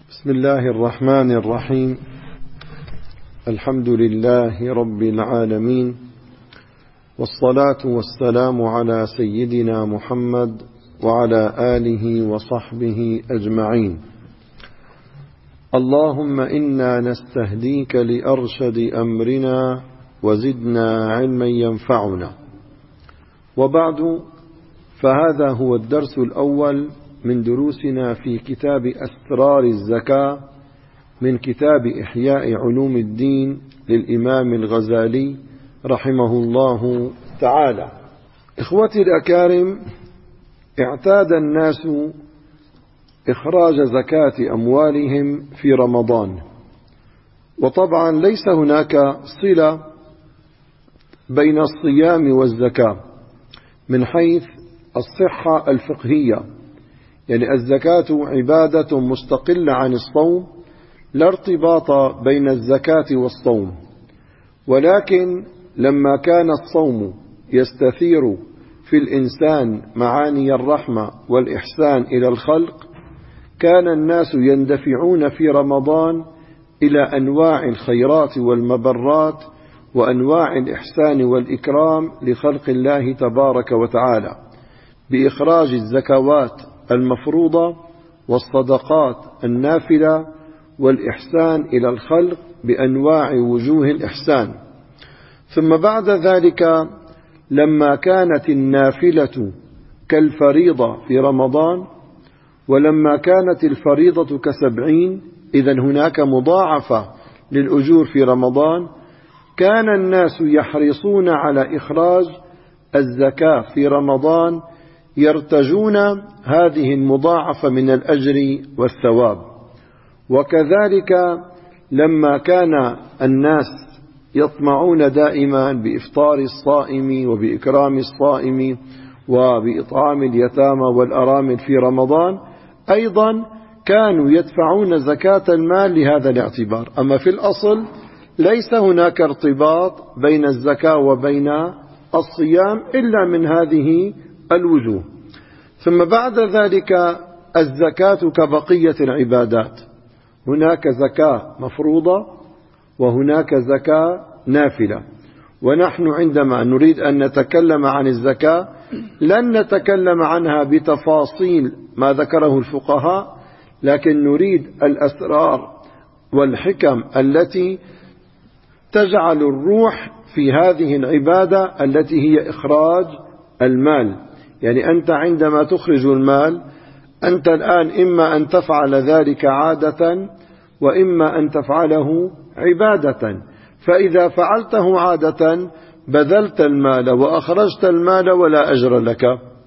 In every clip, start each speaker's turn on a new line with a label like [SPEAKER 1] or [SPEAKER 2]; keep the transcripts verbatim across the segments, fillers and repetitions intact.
[SPEAKER 1] بسم الله الرحمن الرحيم. الحمد لله رب العالمين، والصلاة والسلام على سيدنا محمد وعلى آله وصحبه أجمعين. اللهم إنا نستهديك لأرشد أمرنا وزدنا علما ينفعنا. وبعد، فهذا هو الدرس الأول من دروسنا في كتاب أسرار الزكاة من كتاب إحياء علوم الدين للإمام الغزالي رحمه الله تعالى. إخوتي الأكارم، اعتاد الناس إخراج زكاة أموالهم في رمضان، وطبعا ليس هناك صلة بين الصيام والزكاة من حيث الصحة الفقهية، يعني الزكاة عبادة مستقلة عن الصوم، لا ارتباط بين الزكاة والصوم. ولكن لما كان الصوم يستثير في الإنسان معاني الرحمة والإحسان إلى الخلق، كان الناس يندفعون في رمضان إلى أنواع الخيرات والمبرات وأنواع الإحسان والإكرام لخلق الله تبارك وتعالى، بإخراج الزكوات المفروضة والصدقات النافلة والإحسان إلى الخلق بأنواع وجوه الإحسان. ثم بعد ذلك لما كانت النافلة كالفريضة في رمضان، ولما كانت الفريضة كسبعين، إذن هناك مضاعفة للأجور في رمضان، كان الناس يحرصون على إخراج الزكاة في رمضان، يرتجون هذه المضاعفة من الأجر والثواب. وكذلك لما كان الناس يطمعون دائما بإفطار الصائم وبإكرام الصائم وبإطعام اليتامى والأرامل في رمضان، أيضا كانوا يدفعون زكاة المال لهذا الاعتبار. أما في الأصل ليس هناك ارتباط بين الزكاة وبين الصيام إلا من هذه الوجوه. ثم بعد ذلك الزكاة كبقية العبادات، هناك زكاة مفروضة وهناك زكاة نافلة. ونحن عندما نريد أن نتكلم عن الزكاة لن نتكلم عنها بتفاصيل ما ذكره الفقهاء، لكن نريد الأسرار والحكم التي تجعل الروح في هذه العبادة التي هي إخراج المال. يعني أنت عندما تخرج المال، أنت الآن إما أن تفعل ذلك عادة وإما أن تفعله عبادة. فإذا فعلته عادة بذلت المال وأخرجت المال ولا أجر لك،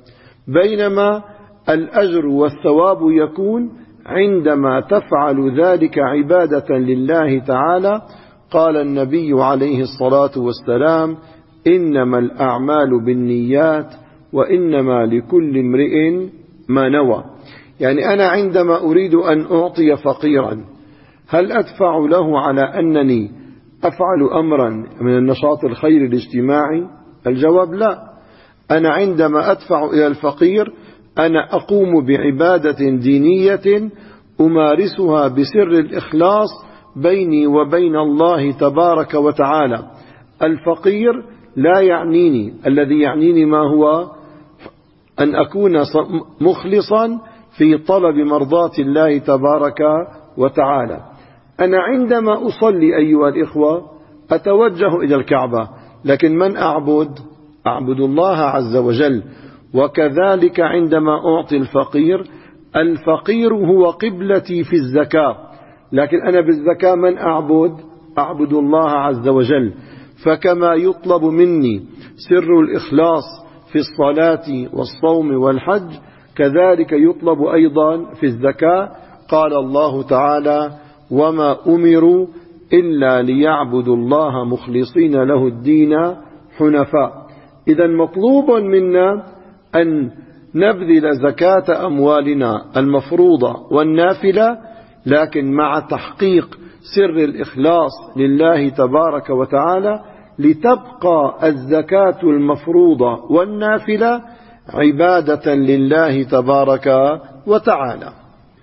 [SPEAKER 1] بينما الأجر والثواب يكون عندما تفعل ذلك عبادة لله تعالى. قال النبي عليه الصلاة والسلام: إنما الأعمال بالنيات وإنما لكل امرئ ما نوى. يعني أنا عندما أريد أن أعطي فقيرا، هل أدفع له على أنني أفعل أمرا من النشاط الخيري الاجتماعي؟ الجواب لا. أنا عندما أدفع إلى الفقير أنا أقوم بعبادة دينية أمارسها بسر الإخلاص بيني وبين الله تبارك وتعالى. الفقير لا يعنيني، الذي يعنيني ما هو أن أكون مخلصا في طلب مرضاة الله تبارك وتعالى. أنا عندما أصلي أيها الإخوة أتوجه إلى الكعبة، لكن من أعبد؟ أعبد الله عز وجل. وكذلك عندما أعطي الفقير، الفقير هو قبلتي في الزكاة، لكن أنا بالزكاة من أعبد؟ أعبد الله عز وجل. فكما يطلب مني سر الإخلاص في الصلاة والصوم والحج، كذلك يطلب أيضا في الزكاة. قال الله تعالى: وما أمروا إلا ليعبدوا الله مخلصين له الدين حنفاء. إذا مطلوب منا أن نبذل زكاة أموالنا المفروضة والنافلة، لكن مع تحقيق سر الإخلاص لله تبارك وتعالى، لتبقى الزكاة المفروضة والنافلة عبادة لله تبارك وتعالى.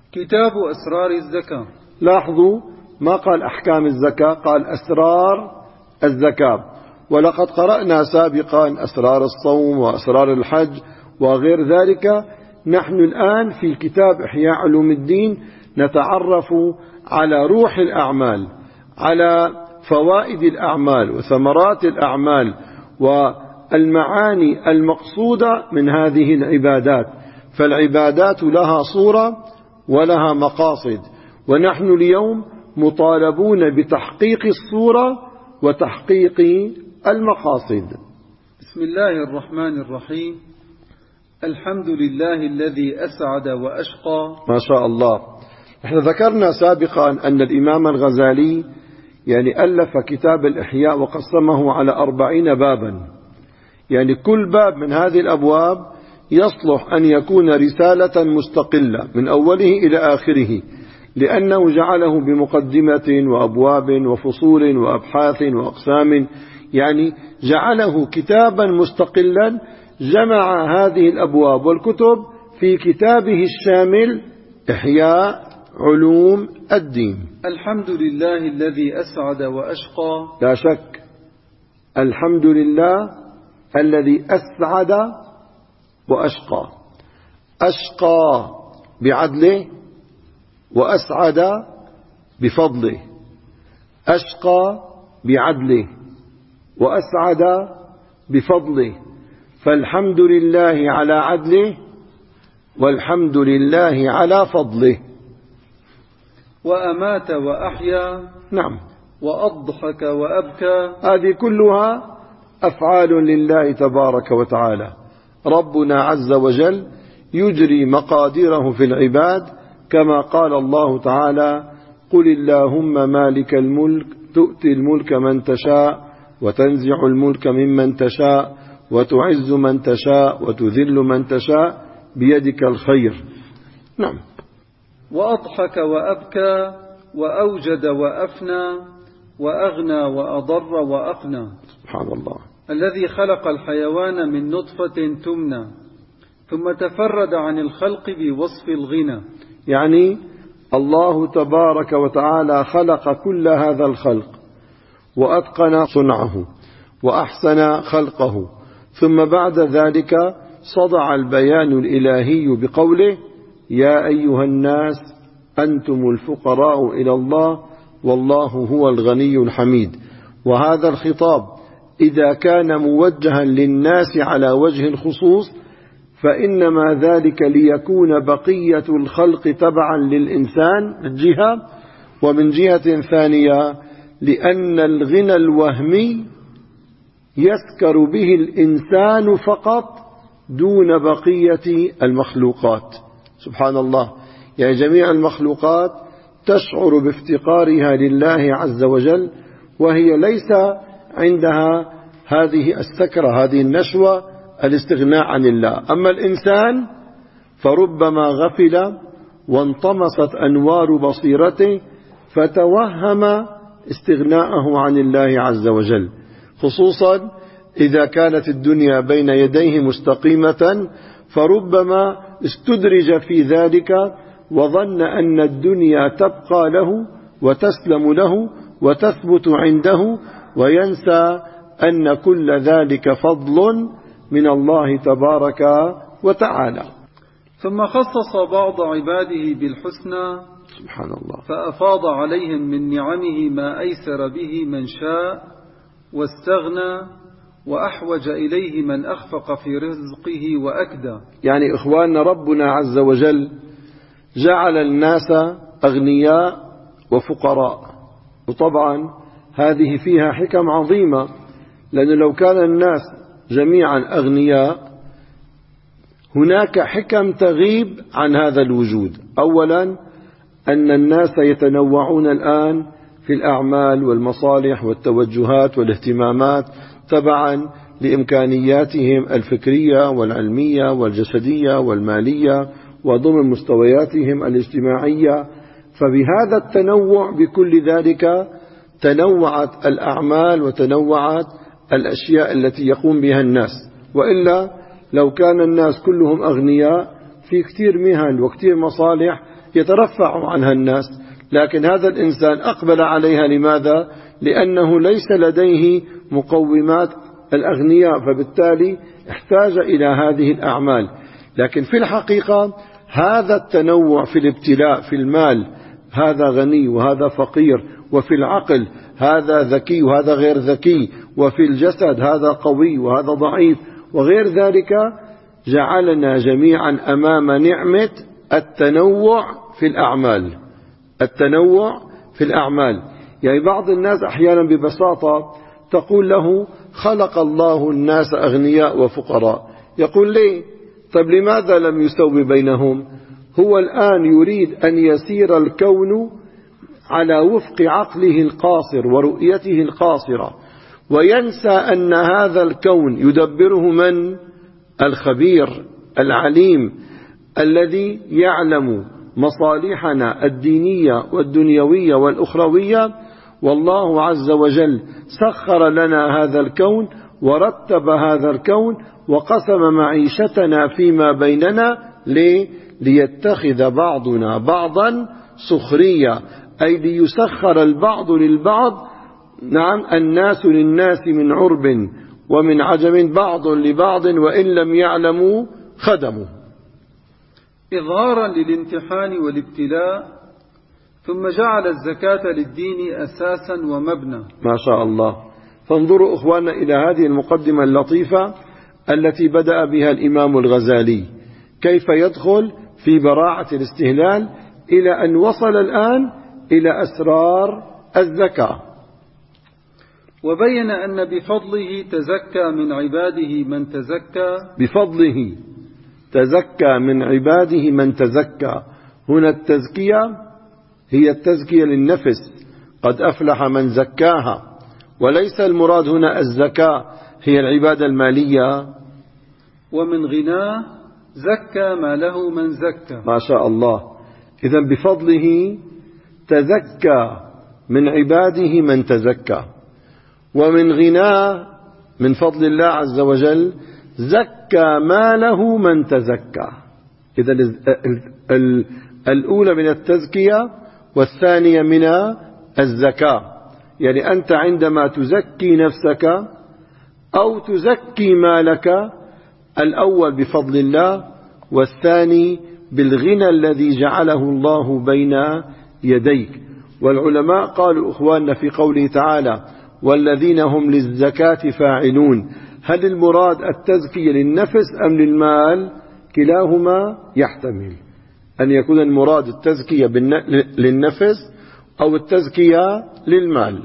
[SPEAKER 2] كتاب أسرار الزكاة.
[SPEAKER 1] لاحظوا ما قال أحكام الزكاة، قال أسرار الزكاة. ولقد قرأنا سابقا أسرار الصوم وأسرار الحج وغير ذلك. نحن الآن في كتاب إحياء علوم الدين نتعرف على روح الأعمال، على فوائد الأعمال وثمرات الأعمال والمعاني المقصودة من هذه العبادات. فالعبادات لها صورة ولها مقاصد، ونحن اليوم مطالبون بتحقيق الصورة وتحقيق المقاصد.
[SPEAKER 2] بسم الله الرحمن الرحيم. الحمد لله الذي أسعد وأشقى.
[SPEAKER 1] ما شاء الله. احنا ذكرنا سابقا أن الإمام الغزالي يعني ألف كتاب الإحياء وقسمه على أربعين بابا، يعني كل باب من هذه الأبواب يصلح أن يكون رسالة مستقلة من أوله إلى آخره، لأنه جعله بمقدمة وأبواب وفصول وأبحاث وأقسام، يعني جعله كتابا مستقلا جمع هذه الأبواب والكتب في كتابه الشامل إحياء علوم الدين.
[SPEAKER 2] الحمد لله الذي أسعد وأشقى.
[SPEAKER 1] لا شك، الحمد لله الذي أسعد وأشقى. أشقى بعدله وأسعد بفضله. أشقى بعدله وأسعد بفضله، فالحمد لله على عدله والحمد لله على فضله.
[SPEAKER 2] وأمات وأحيا.
[SPEAKER 1] نعم.
[SPEAKER 2] وأضحك وأبكى.
[SPEAKER 1] هذه كلها أفعال لله تبارك وتعالى. ربنا عز وجل يجري مقاديره في العباد كما قال الله تعالى: قل اللهم مالك الملك تؤتي الملك من تشاء وتنزع الملك ممن تشاء وتعز من تشاء وتذل من تشاء بيدك الخير. نعم.
[SPEAKER 2] وأضحك وأبكى وأوجد وأفنى وأغنى وأضر وأقنى.
[SPEAKER 1] سبحان الله.
[SPEAKER 2] الذي خلق الحيوان من نطفة تمنى ثم تفرد عن الخلق بوصف الغنى.
[SPEAKER 1] يعني الله تبارك وتعالى خلق كل هذا الخلق وأتقن صنعه وأحسن خلقه، ثم بعد ذلك صدع البيان الإلهي بقوله: يا أيها الناس أنتم الفقراء إلى الله والله هو الغني الحميد. وهذا الخطاب إذا كان موجها للناس على وجه الخصوص فإنما ذلك ليكون بقية الخلق تبعا للإنسان من جهة، ومن جهة ثانية لأن الغنى الوهمي يسكر به الإنسان فقط دون بقية المخلوقات. سبحان الله. يعني جميع المخلوقات تشعر بافتقارها لله عز وجل، وهي ليس عندها هذه السكرة، هذه النشوة، الاستغناء عن الله. أما الإنسان فربما غفل وانطمست أنوار بصيرته فتوهم استغناءه عن الله عز وجل، خصوصا إذا كانت الدنيا بين يديه مستقيمة، فربما استدرج في ذلك وظن أن الدنيا تبقى له وتسلم له وتثبت عنده، وينسى أن كل ذلك فضل من الله تبارك وتعالى.
[SPEAKER 2] ثم خصص بعض عباده بالحسنى
[SPEAKER 1] سبحان الله،
[SPEAKER 2] فأفاض عليهم من نعمه ما أيسر به من شاء واستغنى وأحوج إليه من أخفق في رزقه وأكدى.
[SPEAKER 1] يعني إخواننا، ربنا عز وجل جعل الناس أغنياء وفقراء، وطبعا هذه فيها حكم عظيمة، لأنه لو كان الناس جميعا أغنياء هناك حكم تغيب عن هذا الوجود. أولا أن الناس يتنوعون الآن في الأعمال والمصالح والتوجهات والاهتمامات تبعا لإمكانياتهم الفكرية والعلمية والجسدية والمالية وضمن مستوياتهم الاجتماعية. فبهذا التنوع بكل ذلك تنوعت الأعمال وتنوعت الأشياء التي يقوم بها الناس. وإلا لو كان الناس كلهم أغنياء في كثير مهن وكثير مصالح يترفع عنها الناس، لكن هذا الإنسان أقبل عليها. لماذا؟ لأنه ليس لديه مقومات الأغنياء، فبالتالي احتاج إلى هذه الأعمال. لكن في الحقيقة هذا التنوع في الابتلاء في المال، هذا غني وهذا فقير، وفي العقل هذا ذكي وهذا غير ذكي، وفي الجسد هذا قوي وهذا ضعيف وغير ذلك، جعلنا جميعا أمام نعمة التنوع في الأعمال. التنوع في الأعمال، يعني بعض الناس أحيانا ببساطة تقول له خلق الله الناس أغنياء وفقراء، يقول ليه؟ طيب لماذا لم يسوي بينهم؟ هو الآن يريد أن يسير الكون على وفق عقله القاصر ورؤيته القاصرة، وينسى أن هذا الكون يدبره من؟ الخبير العليم الذي يعلم مصالحنا الدينية والدنيوية والأخروية. والله عز وجل سخر لنا هذا الكون ورتب هذا الكون وقسم معيشتنا فيما بيننا. ليه؟ ليتخذ بعضنا بعضا سخرية، أي ليسخر البعض للبعض. نعم، الناس للناس من عرب ومن عجم بعض لبعض وإن لم يعلموا خدموا.
[SPEAKER 2] إظهارا للامتحان والابتلاء، ثم جعل الزكاة للدين أساسا ومبنى.
[SPEAKER 1] ما شاء الله. فانظروا أخواننا إلى هذه المقدمة اللطيفة التي بدأ بها الإمام الغزالي، كيف يدخل في براعة الاستهلال إلى أن وصل الآن إلى أسرار الزكاة.
[SPEAKER 2] وبين أن بفضله تزكى من عباده من تزكى.
[SPEAKER 1] بفضله تزكى من عباده من تزكى. هنا التزكية هي التزكية للنفس، قد أفلح من زكاها، وليس المراد هنا الزكاة هي العبادة المالية.
[SPEAKER 2] ومن غناه زكى ما له من زكى.
[SPEAKER 1] ما شاء الله. إذن بفضله تزكى من عباده من تزكى، ومن غناه من فضل الله عز وجل زكى ما له من تزكى. إذن الأولى من التزكية والثانية من الزكاة. يعني أنت عندما تزكي نفسك أو تزكي مالك، الأول بفضل الله، والثاني بالغنى الذي جعله الله بين يديك. والعلماء قالوا أخواننا في قوله تعالى والذين هم للزكاة فاعلون، هل المراد التزكية للنفس أم للمال؟ كلاهما يحتمل أن يكون المراد التزكية للنفس أو التزكية للمال.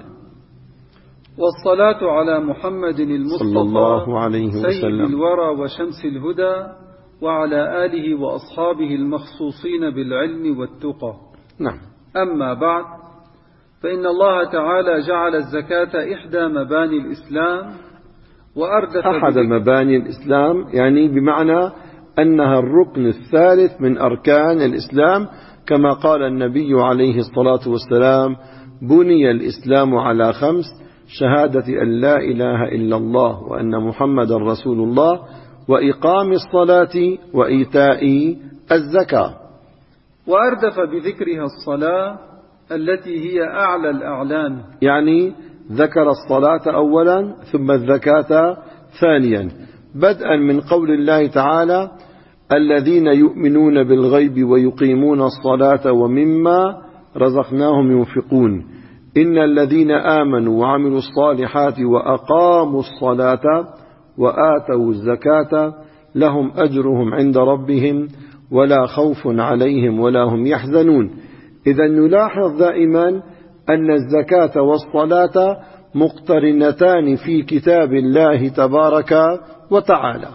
[SPEAKER 2] والصلاة على محمد المصطفى
[SPEAKER 1] صلى الله عليه وسلم
[SPEAKER 2] سيد الورى وشمس الهدى، وعلى آله وأصحابه المخصوصين بالعلم والتقى.
[SPEAKER 1] نعم.
[SPEAKER 2] أما بعد، فإن الله تعالى جعل الزكاة إحدى مباني الإسلام، وأردف
[SPEAKER 1] أحد مباني الإسلام، يعني بمعنى أنها الركن الثالث من أركان الإسلام، كما قال النبي عليه الصلاة والسلام بني الإسلام على خمس: شهادة أن لا إله إلا الله وأن محمد رسول الله، وإقام الصلاة وإيتاء الزكاة.
[SPEAKER 2] وأردف بذكرها الصلاة التي هي أعلى الأعلام،
[SPEAKER 1] يعني ذكر الصلاة أولا ثم الزكاة ثانيا، بدءا من قول الله تعالى الذين يؤمنون بالغيب ويقيمون الصلاة ومما رزقناهم ينفقون إن الذين آمنوا وعملوا الصالحات وأقاموا الصلاة وآتوا الزكاة لهم أجرهم عند ربهم ولا خوف عليهم ولا هم يحزنون. إذا نلاحظ دائما أن الزكاة والصلاة مقترنتان في كتاب الله تبارك وتعالى.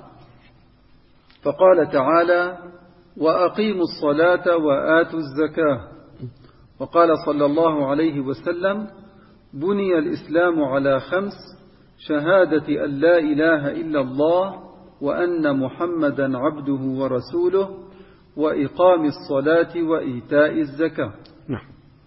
[SPEAKER 2] فقال تعالى وأقيموا الصلاة وآتوا الزكاة. وقال صلى الله عليه وسلم بني الإسلام على خمس: شهادة أن لا إله إلا الله وأن محمدا عبده ورسوله، وإقام الصلاة وإيتاء الزكاة.
[SPEAKER 1] نعم.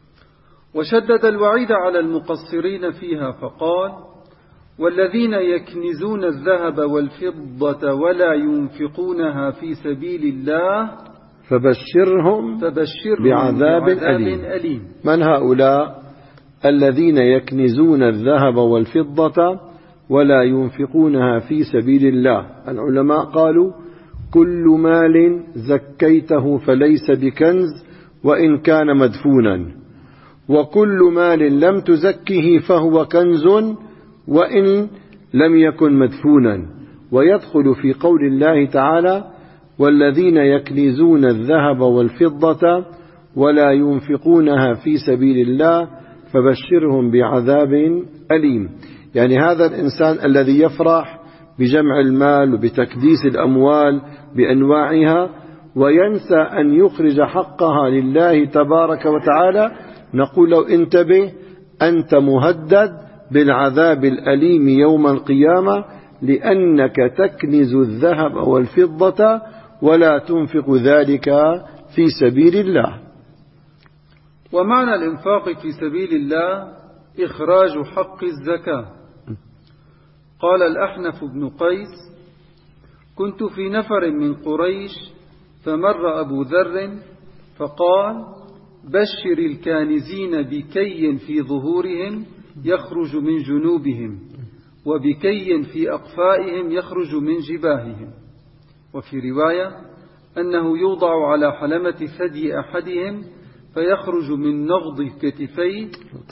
[SPEAKER 2] وشدد الوعيد على المقصرين فيها فقال والذين يكنزون الذهب والفضة ولا ينفقونها في سبيل الله
[SPEAKER 1] فبشرهم,
[SPEAKER 2] فبشرهم
[SPEAKER 1] بعذاب, بعذاب أليم. أليم. من هؤلاء؟ الذين يكنزون الذهب والفضة ولا ينفقونها في سبيل الله. العلماء قالوا كل مال زكيته فليس بكنز وإن كان مدفونا، وكل مال لم تزكه فهو كنز وإن لم يكن مدفونا. ويدخل في قول الله تعالى والذين يكنزون الذهب والفضة ولا ينفقونها في سبيل الله فبشرهم بعذاب أليم. يعني هذا الإنسان الذي يفرح بجمع المال وبتكديس الأموال بأنواعها وينسى أن يخرج حقها لله تبارك وتعالى، نقول له انتبه، أنت مهدد بالعذاب الأليم يوم القيامة، لأنك تكنز الذهب والفضة ولا تنفق ذلك في سبيل الله.
[SPEAKER 2] ومعنى الإنفاق في سبيل الله إخراج حق الزكاة. قال الأحنف بن قيس: كنت في نفر من قريش فمر أبو ذر فقال: بشر الكانزين بكي في ظهورهم يخرج من جنوبهم، وبكي في أقفائهم يخرج من جباههم. وفي رواية أنه يوضع على حلمة ثدي أحدهم فيخرج من نغض كتفيه،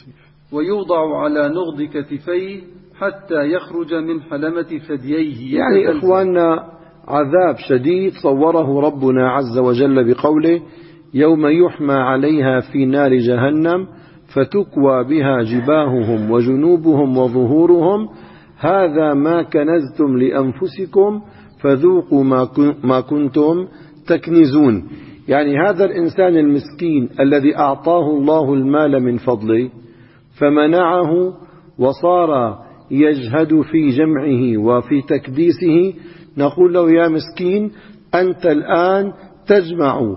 [SPEAKER 2] ويوضع على نغض كتفيه حتى يخرج من حلمة ثدييه.
[SPEAKER 1] يعني إخواننا عذاب شديد صوره ربنا عز وجل بقوله: يوم يحمى عليها في نار جهنم فتكوى بها جباههم وجنوبهم وظهورهم هذا ما كنزتم لأنفسكم فذوقوا ما كنتم تكنزون. يعني هذا الإنسان المسكين الذي أعطاه الله المال من فضله فمنعه وصار يجهد في جمعه وفي تكديسه، نقول له: يا مسكين، أنت الآن تجمع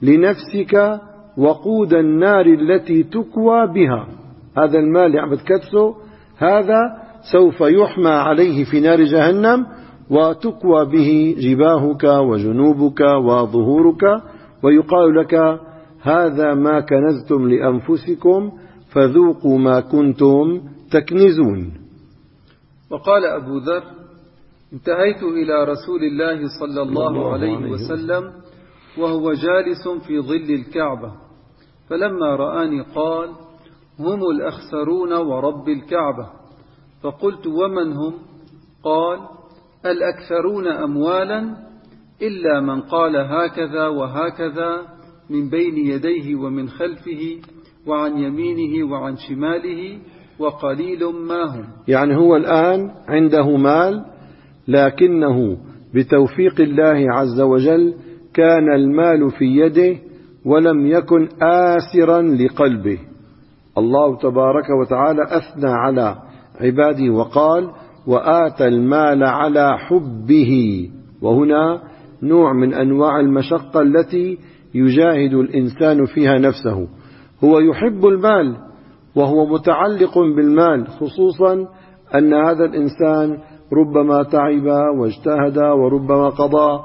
[SPEAKER 1] لنفسك وقود النار التي تكوى بها. هذا المال اللي عم بتكدسه هذا سوف يحمى عليه في نار جهنم وتكوى به جباهك وجنوبك وظهورك، ويقال لك: هذا ما كنزتم لأنفسكم فذوقوا ما كنتم تكنزون.
[SPEAKER 2] وقال أبو ذر: انتهيت إلى رسول الله صلى الله عليه وسلم وهو جالس في ظل الكعبة، فلما رآني قال: هم الأخسرون ورب الكعبة. فقلت: ومن هم؟ قال: الأكثرون أموالا إلا من قال هكذا وهكذا من بين يديه ومن خلفه وعن يمينه وعن شماله وقليل ما هم.
[SPEAKER 1] يعني هو الآن عنده مال، لكنه بتوفيق الله عز وجل كان المال في يده ولم يكن آسرا لقلبه. الله تبارك وتعالى أثنى على عباده وقال: وآتى المال على حبه. وهنا نوع من أنواع المشقة التي يجاهد الإنسان فيها نفسه. هو يحب المال وهو متعلق بالمال، خصوصا أن هذا الإنسان ربما تعب واجتهد وربما قضى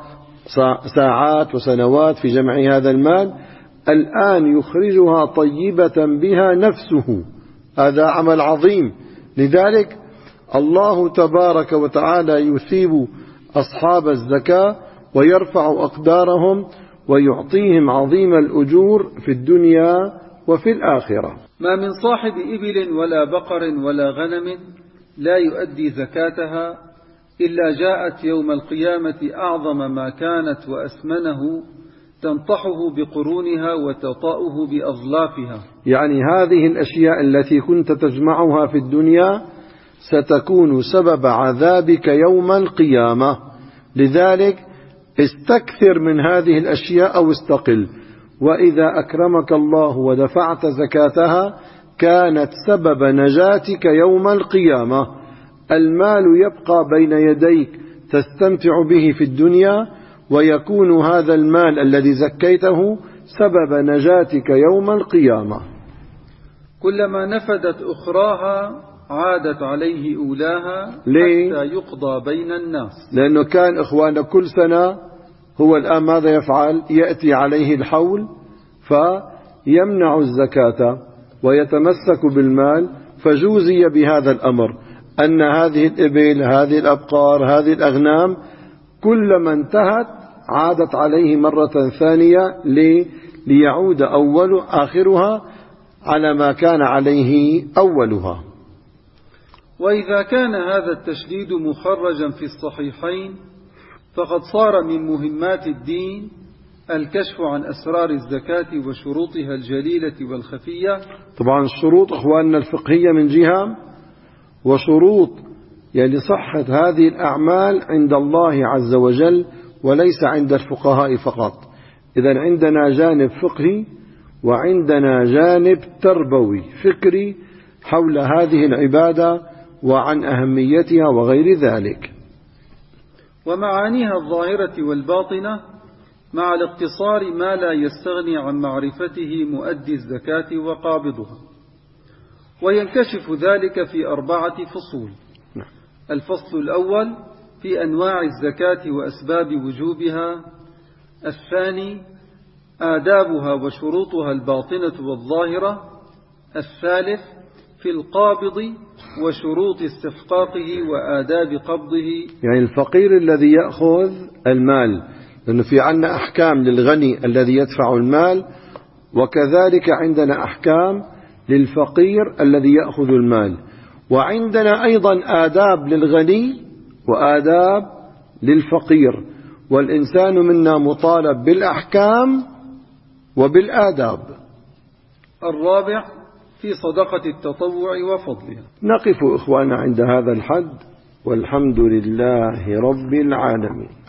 [SPEAKER 1] ساعات وسنوات في جمع هذا المال، الآن يخرجها طيبة بها نفسه. هذا عمل عظيم. لذلك الله تبارك وتعالى يثيب أصحاب الزكاة ويرفع أقدارهم ويعطيهم عظيم الأجور في الدنيا وفي الآخرة.
[SPEAKER 2] ما من صاحب إبل ولا بقر ولا غنم لا يؤدي زكاتها إلا جاءت يوم القيامة أعظم ما كانت وأسمنه تنطحه بقرونها وتطأه بأظلافها.
[SPEAKER 1] يعني هذه الأشياء التي كنت تجمعها في الدنيا ستكون سبب عذابك يوم القيامة. لذلك استكثر من هذه الأشياء أو استقل، وإذا أكرمك الله ودفعت زكاتها كانت سبب نجاتك يوم القيامة. المال يبقى بين يديك تستمتع به في الدنيا، ويكون هذا المال الذي زكيته سبب نجاتك يوم القيامة.
[SPEAKER 2] كلما نفدت أخراها عادت عليه أولاها
[SPEAKER 1] ليه؟
[SPEAKER 2] حتى يقضى بين الناس.
[SPEAKER 1] لأنه كان إخواننا كل سنة هو الآن ماذا يفعل؟ يأتي عليه الحول فيمنع الزكاة ويتمسك بالمال، فجوزي بهذا الأمر أن هذه الإبل، هذه الأبقار، هذه الأغنام كلما انتهت عادت عليه مرة ثانية ليعود أول آخرها على ما كان عليه أولها.
[SPEAKER 2] وإذا كان هذا التشديد مخرجا في الصحيحين فقد صار من مهمات الدين الكشف عن أسرار الزكاة وشروطها الجليلة والخفية.
[SPEAKER 1] طبعا الشروط إخواننا الفقهية من جهة، وشروط يعني صحة هذه الأعمال عند الله عز وجل وليس عند الفقهاء فقط. إذن عندنا جانب فقهي وعندنا جانب تربوي فكري حول هذه العبادة وعن أهميتها وغير ذلك،
[SPEAKER 2] ومعانيها الظاهرة والباطنة، مع الاقتصار ما لا يستغني عن معرفته مؤدي الزكاة وقابضها. وينكشف ذلك في أربعة فصول. الفصل الأول في أنواع الزكاة وأسباب وجوبها. الثاني آدابها وشروطها الباطنة والظاهرة. الثالث في القابض وشروط استحقاقه وآداب قبضه،
[SPEAKER 1] يعني الفقير الذي يأخذ المال، لأنه في عندنا أحكام للغني الذي يدفع المال، وكذلك عندنا أحكام للفقير الذي يأخذ المال، وعندنا أيضا آداب للغني وآداب للفقير، والإنسان منا مطالب بالأحكام وبالآداب.
[SPEAKER 2] الرابع في صدقة التطوع وفضلها.
[SPEAKER 1] نقف إخوانا عند هذا الحد، والحمد لله رب العالمين.